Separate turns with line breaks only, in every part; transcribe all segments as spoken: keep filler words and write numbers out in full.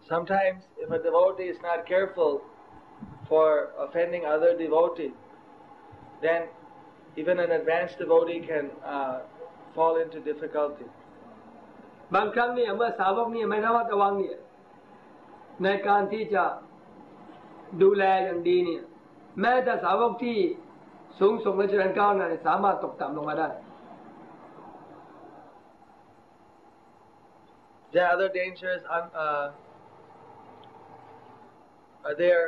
Sometimes, if a devotee is not careful for offending other devotees, then even an advanced devotee can uh, fall into difficulty.
บางครั้งเนี่ยเมื่อสาวกเนี่ยไม่ระมัดระวังเนี่ยในการที่จะดูแลอย่างดีเนี่ยแม้แต่สาวกที่สูงส่งและเจริญก้าวหน้าสามารถตกต่ำลงมาได้
There are other dangers. Uh, are there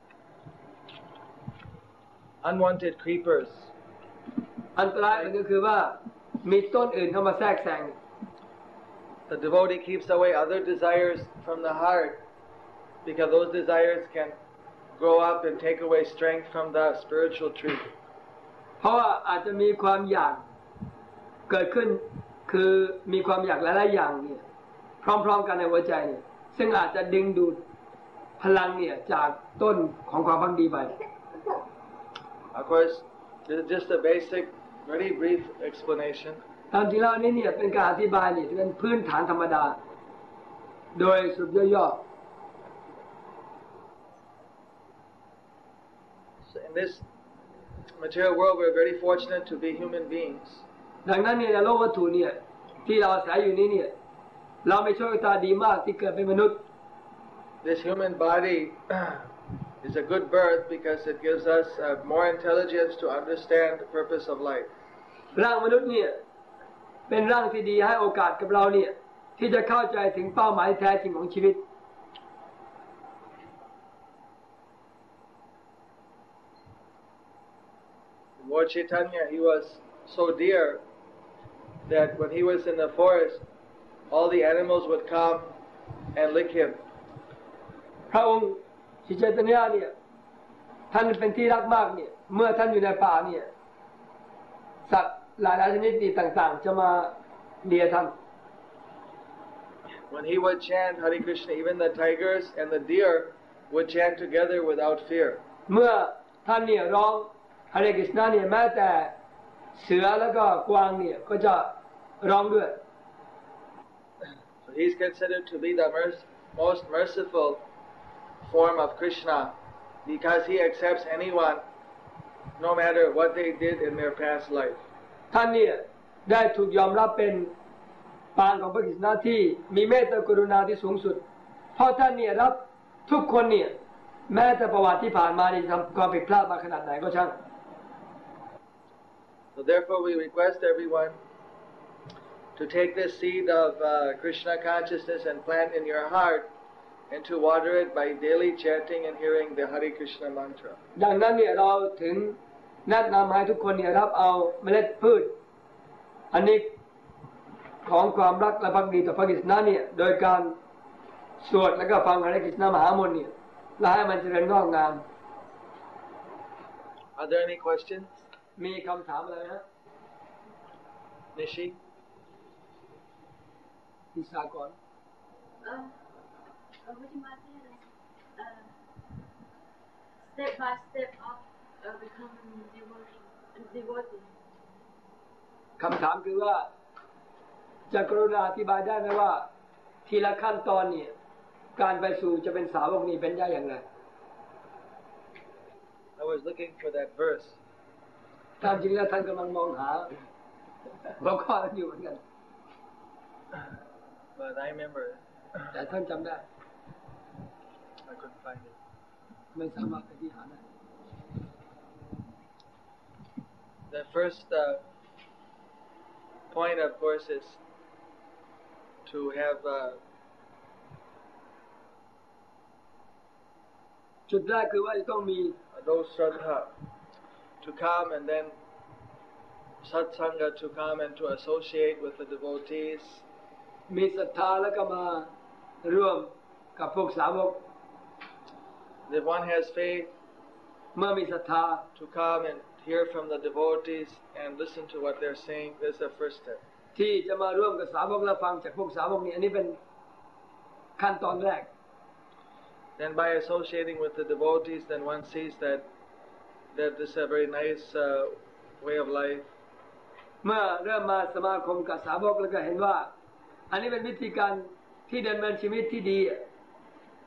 unwanted creepers?
อันตรายก็คือว่ามีต้นอื่นเข้ามาแทรกแซง
The devotee keeps away other desires from the heart because those desires can grow up and take away strength from the spiritual tree.
เพราะว่าอาจจะมีความอยากเกิดขึ้นคือมีความอยากหลายๆอย่างเนี่ยพร้อมๆกันในหัวใจเนี่ยซึ่งอาจจะดึงดูดพลังเนี่ยจากต้นของความพักดีไป
Of course, this is just a basic, very brief explanation.
ตามจริงแล้วนี่เนี่ยเป็นการอธิบายเนี่ยเป็นพื้นฐานธรรมดาโดยสรุปย่อๆ
So in this material world, we're very fortunate to be human beings.
ดังนั้นเนี่ยในโลกวัตถุเนี่ยที่เราอาศัยอยู่นี้เนี่ยเราไม่โชคชะตาดีมากที่เกิดเป็นมนุษย์
This human body is a good birth because it gives us uh, more intelligence to understand the purpose of life.
ร่างมนุษย์เนี่ยเป็นร่างที่ดีให้โอกาสกับเราเนี่ยที่จะเข้าใจถึงเป้าหมายแท้จริงของชีวิต
Lord Chaitanya, he was so dear that when he was in the forest, all the animals would come and lick him.
พระองค์ศรีชัยญาเนี่ยท่านเป็นที่รักมากเนี่ยเมื่อท่านอยู่ในป่าเนี่ยสัตว์หลายๆชนิดต่างๆจะมาเลียท่าน
When he would chant Hare Krishna, even the tigers and the deer would chant together without fear.
เมื่อท่านเนี่ยร้องฮาเรกฤษณะเนี่ยแม้แต่เสือแล้วก็กวางเนี่ยก็จะร้องด้วย
So he's considered to be the most merciful form of Krishna because he accepts anyone no matter what they did in their past life.
ท่านเนี่ยได้ถูกยอมรับเป็นปางของพระกฤษณะที่มีเมตตากรุณาที่สูงสุดเพราะท่านเนี่ยรับทุกคนเนี่ยแม้แต่ประวัติที่ผ่านมาเนี่ยทำความผิดพลาดมาขนาดไหนก็ช่าง
So therefore we request everyone to take this seed of uh, Krishna consciousness and plant in your heart and to water it by daily chanting and hearing the Hare Krishna mantra.
ดังนั้นเนี่ยเราถึงแนะนำให้ทุกคนเนี่ยรับเอาเมล็ดพืชอันนี้ของความรักและภักดีต่อพระกฤษณะเนี่ยโดยการสวดแล้วก็ฟังฮาเรกฤษณะมหามนต์เนี่ยและให้มันเจริญงอกงาม
Are there any questions?
มีคำถามอะไรนะ
Nishi?
พิสากร
เอ่อเอ่อวิธีมาที่อะไรเอ่อ step by step of uh, becoming devotee devotee
คำถามคือว่าจะกรุณาอธิบายได้ไหมว่าทีละขั้นตอนเนี่ยการไปสู่จะเป็นสาวกนี้เป็นได้อย่างไร
I was looking for that verse.
ตามจริงแล้วท่านกำลังมองหาหัวข้อนั้นอยู่เหมือนกัน
But I remember
แต่ท่านจำได้
I couldn't find it.
ไม่สามารถไปที่หาได้
The first uh, point, of course, is to have uh,
จุดแรกคือว่าจะต้องมี
those shraddha to come and then satsanga to come and to associate with the devotees.
มีศรัทธาแล้วก็มาร่วมกับพวกสาวก
If one has faith,
เมื่อมีศรัทธา
to come and hear from the devotees and listen to what they're saying. This is the first step.
ที่จะมาร่วมกับสาวกและฟังจากพวกสาวกนี้อันนี้เป็นขั้นตอนแรก
Then by associating with the devotees, then one sees that that this is a very nice uh, way of life.
เมื่อเริ่มมาสมาคมกับสาวกแล้วก็เห็นว่าอันนี้เป็นวิธีการที่ดำเนินชีวิตที่ดี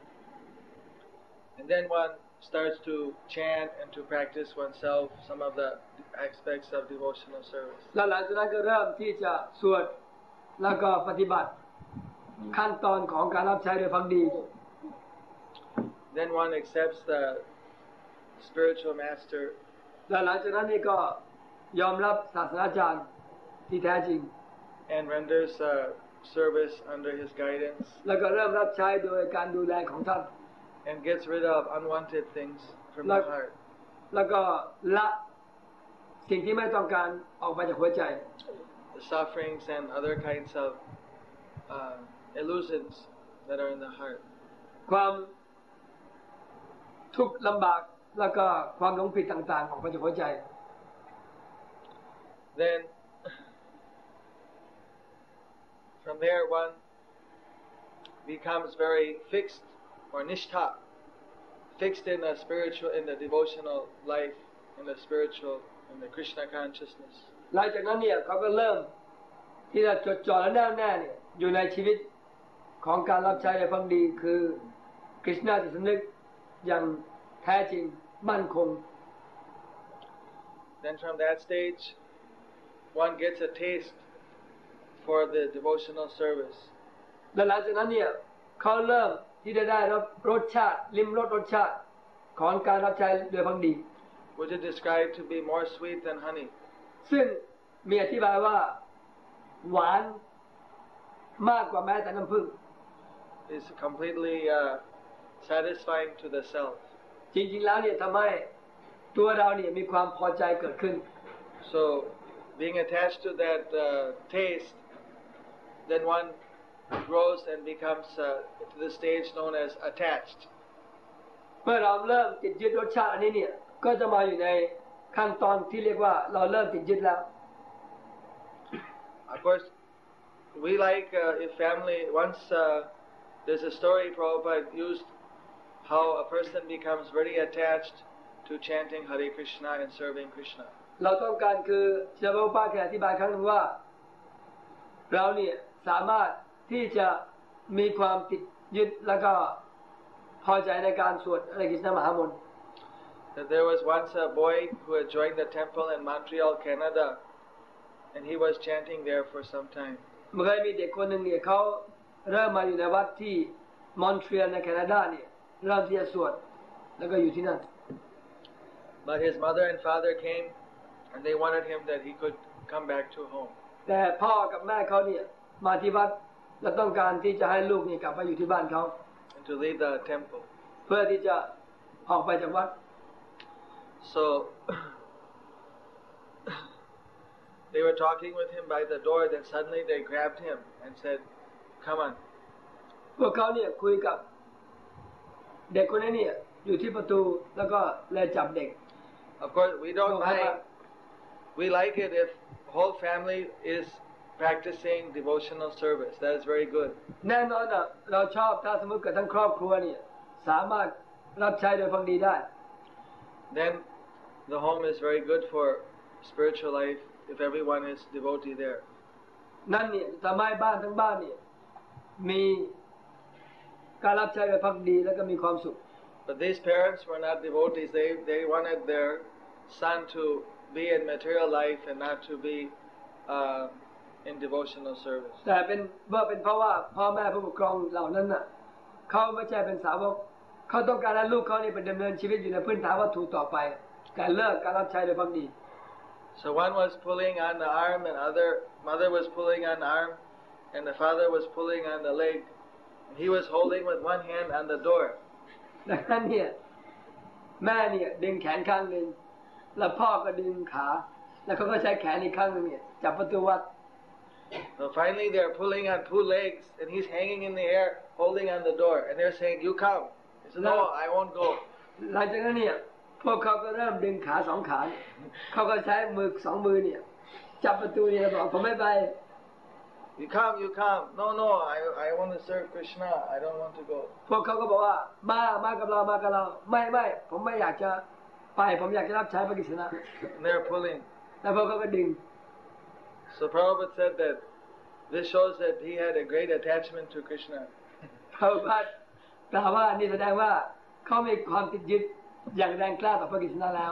And then one starts to chant and to practice oneself some of the aspects of devotional service.
แล้วหลังจากนั้นก็เริ่มที่จะสวดแล้วก็ปฏิบัติขั้นตอนของการรับใช้โดยพักดี
Then one accepts the spiritual master.
แล้วหลังจากนั้นนี่ก็ยอมรับศาสนาจารย์ที่แท้จริง
And renders uh, service under his guidance.
แล้วก็เริ่มรับใช้โดยการดูแลของท่าน
And gets rid of unwanted things from the heart.
แล้วก็ละสิ่งที่ไม่ต้องการออกไปจากหัวใจ
The sufferings and other kinds of uh, illusions that are in the heart.
ความทุกข์ลำบากแล้วก็ความหลงผิดต่างๆออกไปจากหัวใจ
Then from there one becomes very fixed or nishtha, fixed in the spiritual, in the devotional life, in the spiritual, in the Krishna consciousness.
หลังจากนั้นเนี่ยเขาก็เริ่มที่จะจดจ่อและแน่วแน่เนี่ยอยู่ในชีวิตของการรับใช้ในพักดีคือกฤษณาจิตสำนึกอย่างแท้จริงมั่นคง
Then from that stage one gets a taste for the devotional service.
และหลังจากนั้นเนี่ยเขาเริ่มที่จะได้รับรสชาติลิ้มรสรสชาติของการรับใช้โดยพักดี
Which is described to be more sweet than honey.
ซึ่งมีอธิบายว่าหวานมากกว่าแม้แต่น้ำผึ้ง
Is completely uh, satisfying to the self.
จริงๆแล้วเนี่ยทำให้ตัวเราเนี่ยมีความพอใจเกิดขึ้น
So being attached to that uh, taste, then one grows and becomes uh, to the stage known as attached.
เมื่อเราเริ่มติดยึดรสชาติอันนี้เนี่ยก็จะมาอยู่ในขั้นตอนที่เรียกว่าเราเริ่มติดยึดแล้ว
Of course, we like uh, if family once uh, there's a story Prabhupada used how a person becomes very attached to chanting Hare Krishna and serving Krishna.
เราต้องการคือเจ้าพระป้าแกอธิบายครั้งหนึ่งว่าเราเนี่ยสามารถที่จะมีความติดยึดแล้วก็พอใจในการสวดหระกฤษณมหามนต์
That there was once a boy who had joined the temple in Montreal, Canada, and he was chanting there for some time.
เมื่อมีเด็กคนหนึ่งเนี่ยเขาเริ่มมาอยู่ในวัดที่มอนทรีออลในแคนาดาเนี่ยเริ่มที่จะสวดแล้วก็อยู่ที่นั่น
But his mother and father came and they wanted him that he could come back to home.
แต่พ่อกับแม่เขาเนี่ยมาที่วัดและต้องการที่จะให้ลูกนี่กลับไปอยู่ที่บ้านเขา
And to leave the temple.
เพื่อที่จะออกไปจากวัด
So they were talking with him by the door, then suddenly they grabbed him and said, "Come on."
พวกเขาเนี่ยคุยกับเด็กคนนี้เนี่ยอยู่ที่ประตูแล้วก็เลยจับเด็ก
Of course, we don't mind. We like it if whole family is practicing devotional service. That is very good.
แน่นอนอ่ะเราชอบถ้าสมมติเกิดทั้งครอบครัวเนี่ยสามารถรับใช้โดยพักดีได้
Then the home is very good for spiritual life if everyone is devotee there.
นั่นเนี่ยทำให้บ้านทั้งบ้านเนี่ยมีการรับใช้โดยพักดีแล้วก็มีความสุข
But these parents were not devotees. They they wanted their son to be in material life and not to be uh, in devotional service.
แต่เป็นว่าเป็นเพราะว่าพ่อแม่ผู้ปกครองเหล่านั้นน่ะเขาไม่ใช่เป็นสาวกเขาต้องการให้ลูกเขาเนี่ยเป็นดำเนินชีวิตอยู่ในพื้นฐานวัตถุต่อไปการเลิกการรับใช้โดยพักดี
So one was pulling on the arm, and other mother was pulling on the arm, and the father was pulling on the leg, and he was holding with one hand on the door.
ดังนั้นเนี่ยแม่เนี่ยดึงแขนข้างหนึ่งแล้วพ่อก็ดึงขาแล้วเขาก็ใช้แขนอีกข้างหนึ่งเนี่ยจับประตูวัด
So finally they're pulling on two legs, and he's hanging in the air, holding on the door, and they're saying, "You come." He said, "No, I won't go."
หลังจากนั้นเนี่ยพวกเขาก็เริ่มดึงขาสองขาเขาก็ใช้มือสองมือเนี่ยจับประตูเนี่ยบอกผมไม่ไป
You come, you come. No, no, I I want to serve Krishna. I don't want to go.
พวกเขาก็บอกว่ามามากับเรามากับเราไม่ไม่ผมไม่อยากจะไปผมอยากจะรับใช้พระกฤษณะ
And they're pulling.
แล้วพวกเขาก็ดึง
So Prabhupada said that this shows that he had a great attachment to Krishna.
พระพุทธกล่าวว่านี่แสดงว่าเขามีความติดยึดอย่างแรงกล้าต่อพระกิษณะแล้ว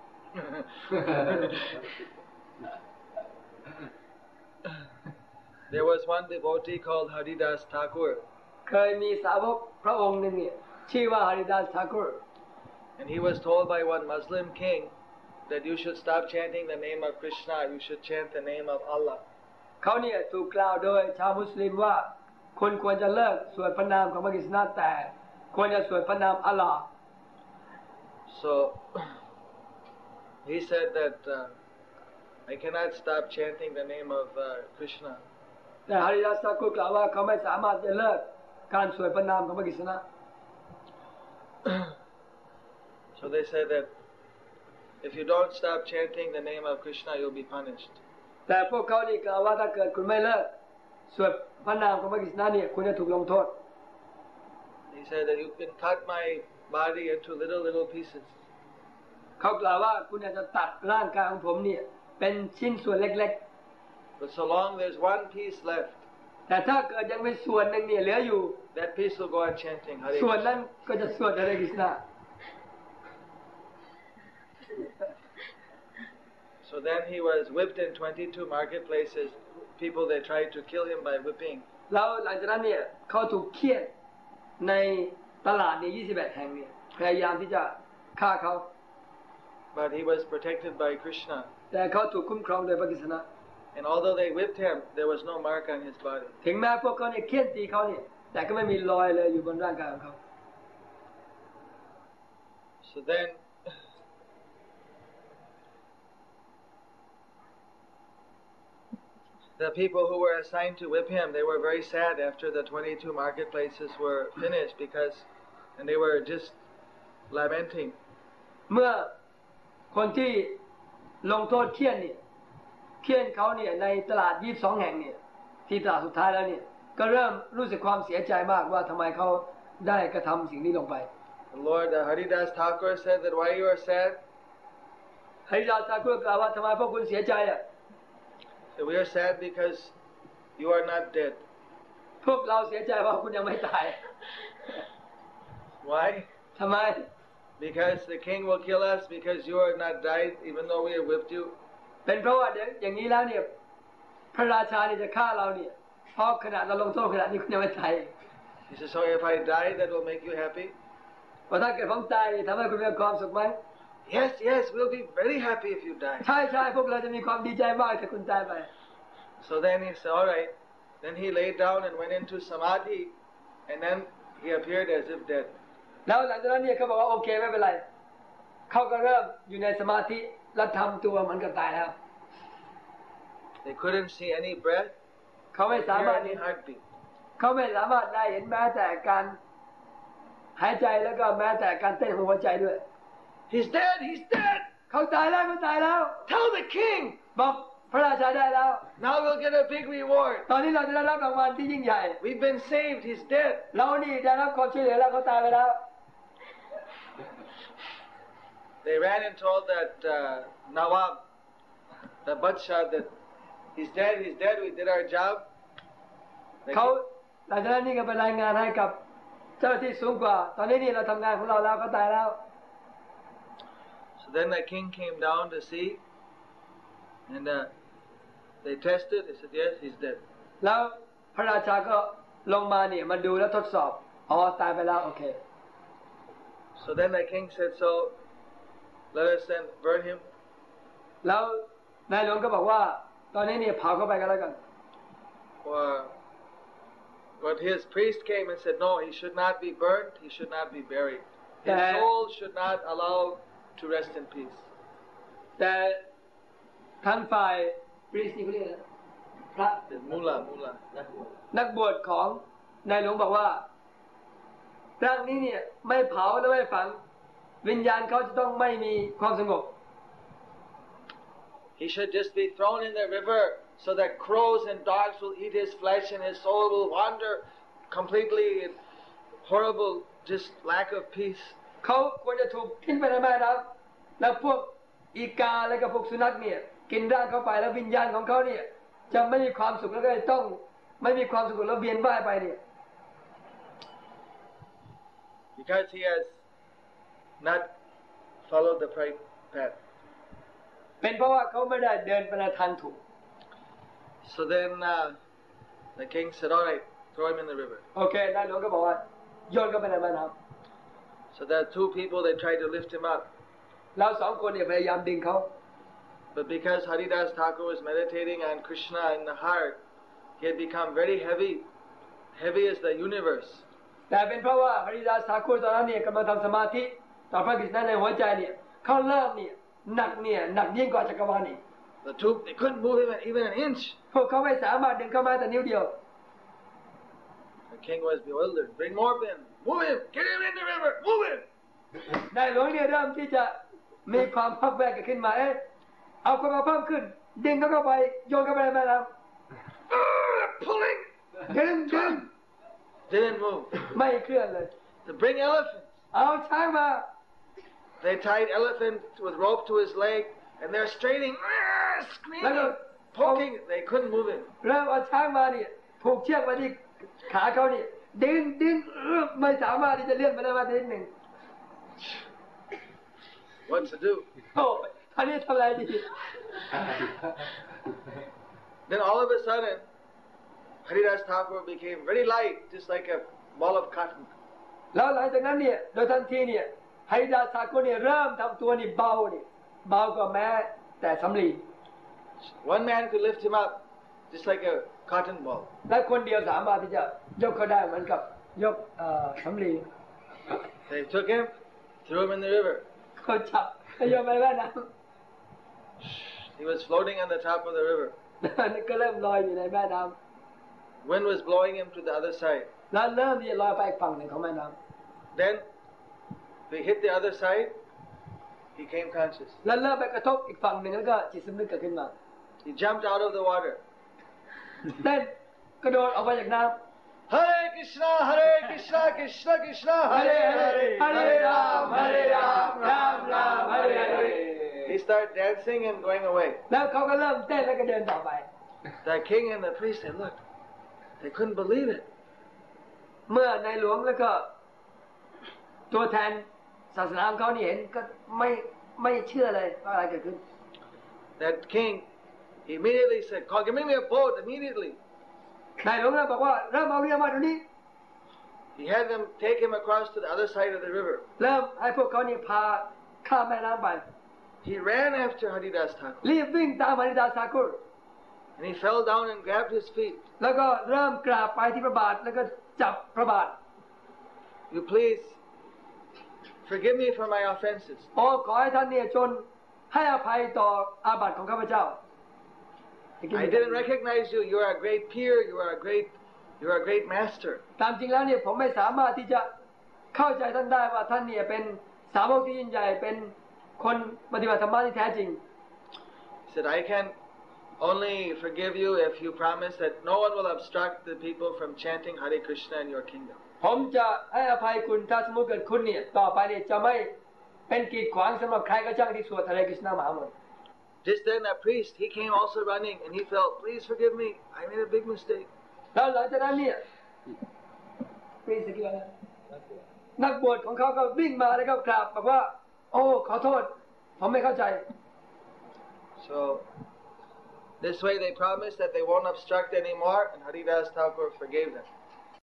There was one devotee called Haridas Thakur.
เคยมีสาวกพระองค์หนึ่งเนี่ยชื่อว่า Haridas Thakur
And he was told by one Muslim king that you should stop chanting the name of Krishna, you should chant the name of Allah.
เขาเนี่ยถูกกล่าวโดยชาวมุสลิมว่าคนควรจะเลิกสวดพระนามของพระกิษณะแต่ควรจะสวดพระนามอัลลอฮ์
So he said that uh, I cannot stop chanting the name of uh, Krishna.
แต่ Haridas Thakur กล่าวว่าเขาไม่สามารถจะเลิกการสวดพระนามของพระกิษณะ
So they said that if you don't stop chanting the name of Krishna, you'll be punished.
แต่พวกเขานี่กล่าวว่าถ้าเกิดคุณไม่เลิกสวดพระนามของพระกิษณะเนี่ยคุณจะถูกลงโทษ
He said that you can cut my body into little little pieces.
เขากล่าวว่าคุณอาจจะตัดร่างกายของผมเนี่ยเป็นชิ้นส่วนเล็ก
But so long there's one piece left,
ๆแต่ถ้าเกิดยังมีส่วนหนึ่งเนี่ยเหลืออยู่
that piece will go on chanting Hare
ส่วน
Krishna.
นั้นก็จะสวดหะกิษณะ
So then he was whipped in twenty-two marketplaces. People they tried to kill him by whipping.
แล้วหลังจากนั้นเนี่ยเขาถูกเฆียดในตลาดเนี่ยยี่สิบเอ็ดแห่งเนี่ยพยายามที่จะฆ่าเขา
But he was protected by Krishna.
แต่เขาถูกคุ้มครองโดยพระกิษณะ
And although they whipped him, there was no mark on his body.
ถึงแม้พวกเขาเนี่ยเฆียดตีเขาเนี่ยแต่ก็ไม่มีรอยเลยอยู่บนร่างกายของเขา
So then the people who were assigned to whip him, they were very sad after the twenty-two marketplaces were finished because, and they were just lamenting.
เมื่อคนที่ลงโทษเฆียดเนี่ยเฆียดเขาเนี่ยในตลาดยี่สิบสองแห่งเนี่ยที่ตลาดสุดท้ายแล้วเนี่ยก็เริ่มรู้สึกความเสียใจมากว่าทำไมเขาได้กระทำสิ่งนี้ลงไป
The Lord uh, Haridas Thakur said that why you are sad?
Haridas Thakur กล่าวว่าทำไมพวกคุณเสียใจอ่ะ
So we are sad because you are not dead.
พวกเราเสียใจว่าคุณยังไม่ตาย
Why?
ทำไม
Because the king will kill us because you are not died even though we have whipped you.
เป็นเพราะว่าเดี๋ยวอย่างนี้แล้วเนี่ยพระราชาเนี่ยจะฆ่าเราเนี่ยเพราะขนาดเราลงโทษขนาดนี้คุณยังไม่ตาย
He says, so if I die, that will make you happy?
ว่าถ้าเกิดผมตายทำให้คุณมีความสุขไหม
Yes, yes, we'll be very happy if you die.
ใช่ใช่พวกเราจะมีความดีใจมากถ้าคุณตายไป
So then he said, all right. Then he laid down and went into samadhi, and then he appeared as if dead.
แล้วหลังจากนั้นเนี่ยเขาบอกว่าโอเคไม่เป็นไรเขาก็เริ่มอยู่ในสมาธิและทำตัวเหมือนกับตายแล้ว
They couldn't see any breath,
เขาไม่สา
hear
มารถ
any heartbeat.
เขาไม่สามารถได้เห็นแม้แต่การหายใจแล้วก็แม้แต่การเต้นของหัวใจด้วย
He's dead, he's dead.
เขาตายแล้วเขาตายแล้ว
Tell the king.
บอกพระราชาได้แล้ว
Now we'll get a big reward.
ตอนนี้เราจะได้รับรางวัลที่ยิ่งใหญ่
We've been saved, he's dead.
เรานี่ได้รับความช่วยเหลือแล้วเขาตายไปแล้ว
They ran and told that uh, Nawab, the Badshah, that he's dead, he's dead, we did our job. They
เขาหลังจากนั้นนี่ก็ไปรายงานให้กับเจ้าหน้าที่สูงกว่าตอนนี้นี่เราทำงานของเราแล้วเขาตายแล้ว
So then the king came down to see, and uh, they tested. They said, yes, he's dead.
แล้วพระราชาก็ลงมาเนี่ยมาดูแล้วทดสอบอ๋อตายไปแล้วโอเค
So then the king said, so let us then burn him.
แล้วนายหลวงก็บอกว่าตอนนี้เนี่ยเผาเข้าไปกันแล้วกัน
Or, but his priest came and said, no, he should not be burnt, he should not be buried. His
Uh,
soul should not allow to rest in peace.
แต่ทางฝ่ายปริสนี่เขาเรียกอะไรพระ
The mullah, mullah.
นักบวชของนายหลวงบอกว่าร่างนี้เนี่ยไม่เผาและไม่ฝังวิญญาณเขาจะต้องไม่มีความสงบ
He should just be thrown in the river so that crows and dogs will eat his flesh and his soul will wander completely in horrible, just lack of peace.
เขาควรจะถูกทิ้งไปในแม่น้ำแล้วพวกอีกาและกับพวกสุนัขเนี่ยกินร่างเขาไปแล้ววิญญาณของเขาเนี่ยจะไม่มีความสุขแล้วก็ต้องไม่มีความสุขแล้วเวียนว่ายไปเนี่ย
Because he has not followed the right path.
เป็นเพราะว่าเขาไม่ได้เดินไปในทางถูก
So then uh, the king said, all right, throw him in the river.
โอเคนายหลวงก็บอกว่าโยนเข้าไปในแม่น้
So there are two people, they tried to lift him up.
ำแล้วสองคนเนี่ยพยายามดึงเขา
But because Haridas Thakur was meditating on Krishna in the heart, he had become very heavy, heavy as the universe.
แต่เป็นเพราะว่าฮริดาสทาคุรตอนนั้นเนี่ยกำลังทำสมาธิต่อพระกฤษณะในหัวใจเนี่ยเขาเริ่มเนี่ยหนักเนี่ยหนักยิ่งกว่าจักรวาลอีก
The two, they couldn't move him even an inch.
พวกเขาไม่สามารถดึงเข้ามาแต่นิ้วเดียว
The king was bewildered. Bring more men. Move him. Get him in the river. Move him.
นายหลวงเนี่ยเริ่มที่จะมีความพักแวกขึ้นมาเอ๊ะเอาคนมาเพิ่มขึ้นดึงเขาเข้าไปโยนเข้าไปในแม่น้
Ah, pulling.
ำดึงดึง
Didn't move.
ไม่เคลื่อนเลย
To bring elephants.
เอาช้างมา
They tied elephant with rope to his leg, and they're straining, ah, screaming, poking. They couldn't move him.
เริ่มเอาช้างมาเนี่ยผูกเชือกไว้ที่ขาเขาเนี่ยดึงดึงเออไม่สามารถที่จะเลื่อนไปได้มาทีหนึ่ง
What to do?
โอ้ท่านนี้ทำอะไรดี
Then all of a sudden, Haridas Thakur became very light, just like a ball of cotton.
แล้วหลังจากนั้นเนี่ยโดยทันทีเนี่ยฮริดาสากุลเนี่ยเริ่มทำตัวนี่เบาเนี่ยเบากว่าแม้แต่สำลี
One man could lift him up, just like a cotton ball.
และคนเดียวสามารถที่จะยกเขาได้เหมือนกับยกเอ่อสำลี
They took him, threw him in the river.
เขาจับแล้วโยนไปแม่น้
He was floating on the top of the river.
ำก็เริ่มลอยอยู่ในแม่น้
Wind was blowing him to the other side.
ำแล้วเริ่มที่จะลอยไปอีกฝั่งหนึ่งของแม่น้
Then, they hit the other side. He came conscious.
ำแล้วเริ่มไปกระทบอีกฝั่งหนึ่งแล้วก็จิตสำนึกเกิดขึ้นมา
He jumped out of the water.
เต้นกระโดดออกมาจากน้ำ
Hare Krishna, Hare Krishna, Krishna Krishna, Hare Hare,
Hare Ram, Hare Ram, Ram Ram, Hare Hare.
He started dancing and going away.
แล้วเขาก็เริ่มเต้นแล้วก็เดินต่อไป
The king and the priest, they looked. They couldn't believe it.
เมื่อในหลวงแล้วก็ตัวแทนศาสนาของเขานี่เห็นก็ไม่ไม่เชื่อเลยว่าอะไรเกิดขึ้น
That king immediately said, "Call, give me a boat immediately."
นายหลวงเลยบอกว่าเริ่มเอาเรือมาเดี๋ยวนี้
He had them take him across to the other side of the river.
เริ่มให้พวกเขานี่พาข้ามแม่น้ำไป
He ran after Haridas Thakur.
รีบวิ่งตามฮริดาสากุล
And he fell down and grabbed his feet.
แล้วก็เริ่มกราบไปที่พระบาทแล้วก็จับพระบาท
You please forgive me for my offenses.
โอ้ขอให้ท่านเนี่ยจนให้อภัยต่ออาบัติของข้าพเจ้า
I didn't recognize you. You are a great peer. You are a great, you are a great master.
ตามจริงแล้วเนี่ยผมไม่สามารถที่จะเข้าใจท่านได้ว่าท่านเนี่ยเป็นสาวกที่ยิ่งใหญ่เป็นคนปฏิบัติธรรมที่แท้จริง
He said, I can only forgive you if you promise that no one will obstruct the people from chanting Hare Krishna in your kingdom.
ผมจะให้อภัยคุณถ้าสมมติเกิดคุณเนี่ยต่อไปเนี่ยจะไม่เป็นกีดขวางสำหรับใครก็ช่างที่สวดฮาเรกฤษณามหามนต์
Just then, that priest, he came also running, and he felt, please forgive me. I made a big mistake.
แล้วหลังจากนั้นเนี่ยปีสกิลนะนักบวชของเขาก็วิ่งมาแล้วก็กราบบอกว่าโอ้ขอโทษผมไม่เข้าใจ
So, this way they promised that they won't obstruct anymore, and Haridas Thakur forgave them.